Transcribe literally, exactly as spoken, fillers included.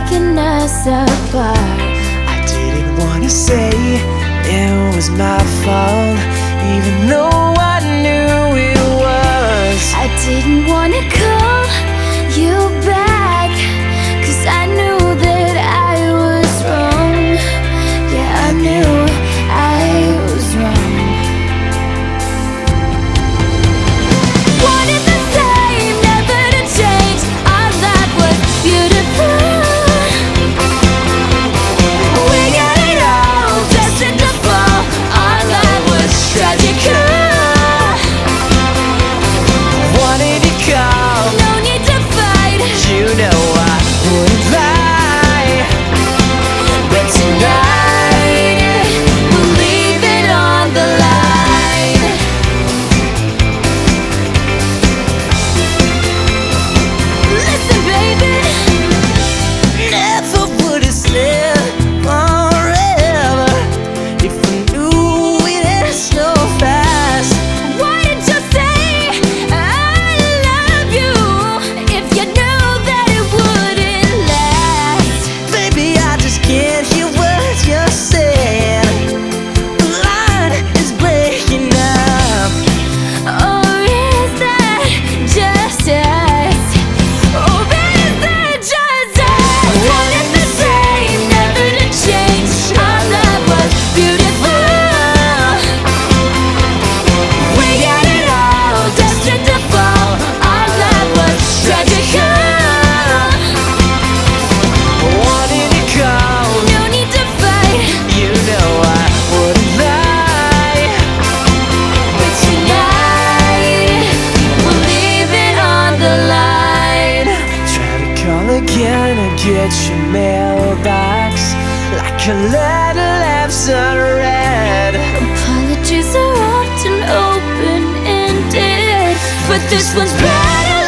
taking us apart. I didn't wanna say it was my fault, even though I knew it was. I didn't wanna call you back, 'cause I knew that I was wrong. Yeah, I knew I was wrong. Wanted the same, never to change. Our life was beautiful. We got it all, destined to fall. Our life was tragical. Wanted to call, No need to fight. you know I wouldn't lie. But tonight, We'll leave it on the line. Listen, baby, never would have slept forever if I knew it had so fast. why did you say I love you if you knew that it wouldn't last? Baby, I just can't hear what you're saying. The line is breaking up. Or is that just us? Or is that just us? Wanted the same, never to change. Our love was beautiful. We got it all, destined to fall. Our love was tragical. Wanted to call, No need to fight. you know I wouldn't lie. But tonight, we'll leave it on the line. Try to call again and get your mailbox like a letter left unread. Apologies are often open-ended, but this one's better